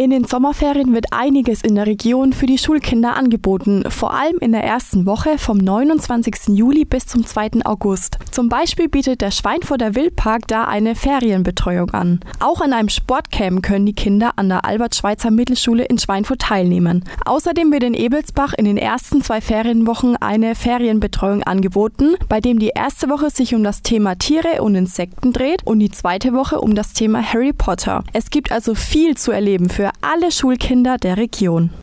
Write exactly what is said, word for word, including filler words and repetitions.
In den Sommerferien wird einiges in der Region für die Schulkinder angeboten, vor allem in der ersten Woche vom neunundzwanzigsten Juli bis zum zweiten August. Zum Beispiel bietet der Schweinfurter Wildpark da eine Ferienbetreuung an. Auch an einem Sportcamp können die Kinder an der Albert-Schweitzer-Mittelschule in Schweinfurt teilnehmen. Außerdem wird in Ebelsbach in den ersten zwei Ferienwochen eine Ferienbetreuung angeboten, bei dem die erste Woche sich um das Thema Tiere und Insekten dreht und die zweite Woche um das Thema Harry Potter. Es gibt also viel zu erleben für alle Schulkinder der Region.